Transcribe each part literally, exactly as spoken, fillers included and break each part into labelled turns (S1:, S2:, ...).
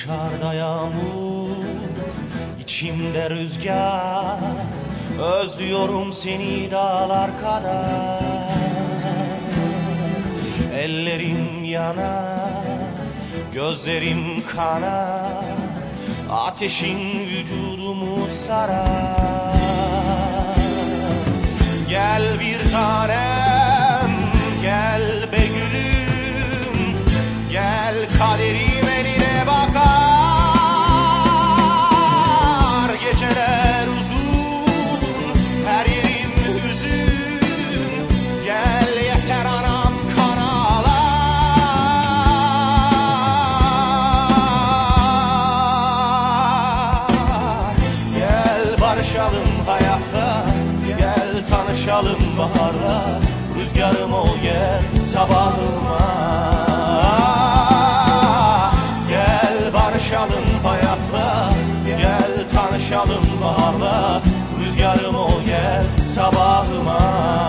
S1: Dışarıda yağmur, içimde rüzgar. Özlüyorum seni dağlar kadar. Ellerim yanar, gözlerim kanar. Ateşin vücudumu sarar. Gel bir tanem, gel be gülüm. Gel kaderim eline bakar. Geceler uzun, her yerim hüzün. Gel yeter anam kan ağlar. Gel barışalım hayatta, gel tanışalım baharda. Rüzgarım ol gel sabahıma. Hayatla gel tanışalım baharla. Rüzgarım ol gel sabahıma.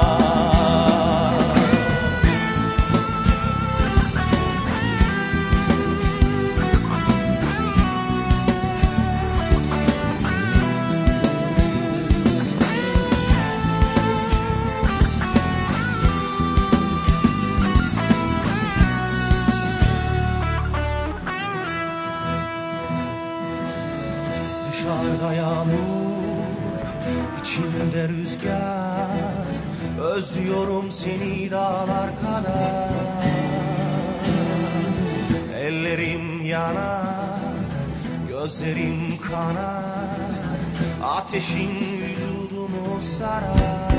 S1: Dışarıda yağmur, içimde rüzgar. Özlüyorum seni dağlar kadar. Ellerim yanar, gözlerim kanar. Ateşin vücudumu sarar.